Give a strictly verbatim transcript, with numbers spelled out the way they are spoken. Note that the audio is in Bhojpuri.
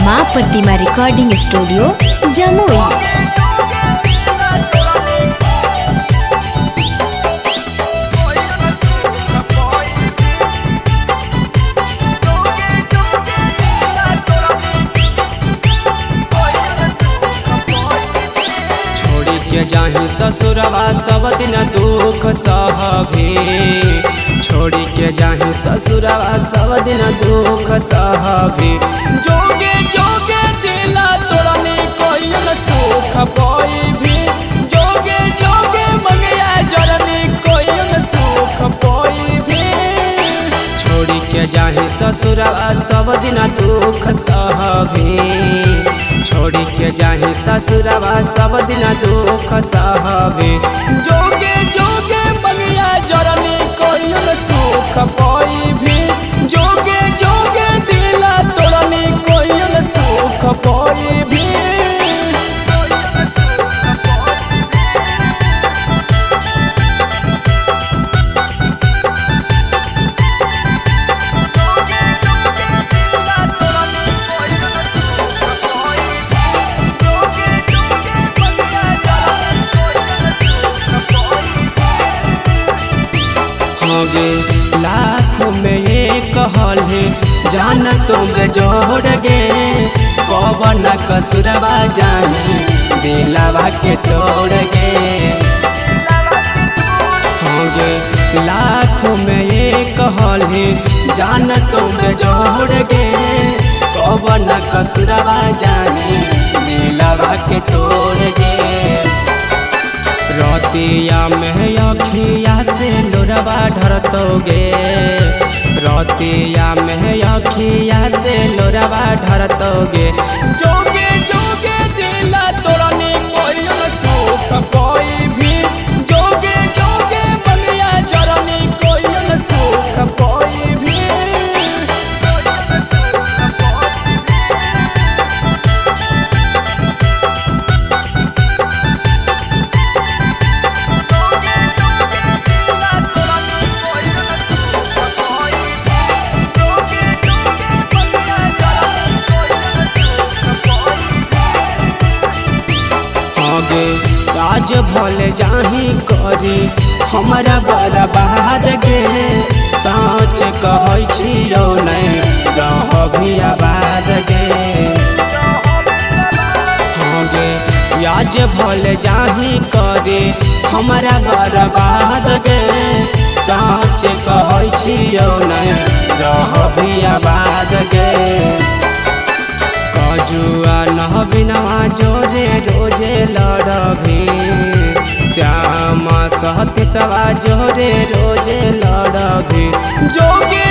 माँ प्रतिमा रिकॉर्डिंग स्टूडियो जमुई। के जाही ससुरवा सब दिन दुख सहबे, छोड़ी के जाही ससुरवा सब दिन दुख सहबे। जोगे जोगे दिला तोड़ने कोई न सुख पाई भी, जोगे जोगे मंगिया जरने कोई न सुख पाई भी। छोड़ी के जाही ससुरवा सब दिन दुख सहबे, छोड़ी के जाही ससुरवा सब दिन दुख सहबे। जोगे जोगे मंगिया जरने कोई न सुख पाई भी, जोगे जोगे दिला तोड़ने कोई न सुख पाई भी। लाखों में एक हल है जान तुम जोड़ गे, पवन कसुरवा जानी दिलावा के तोड़ गे। होंगे लाखों में एक हल है जान तुम जोड़ गे, पवन कसुरवा जानी दिलावा के तोड़ गे। रतिया में अखिया से लोरवा ढरतोगे, रतिया में अखिया से लोरवा ढरतोगे। जोगे जोगे दिला तोड़ने कोई न सुख पाई भी, जोगे जोगे मंगिया जरने कोई न सुख पाई भी। काज भले जाही करी हमारा बर्बाद गे, सच कहै छियौ नहीं रहबी आबाद गे। हाँ गे याज भले जाही करी हमारा बर्बाद गे, सच कहै छियौ नहीं रहबी आबाद गे। जुआ नहबिनवा जोरे रोजे लड़बी, श्यामा सहती सवा जोरे रोजे लड़बी। जोगे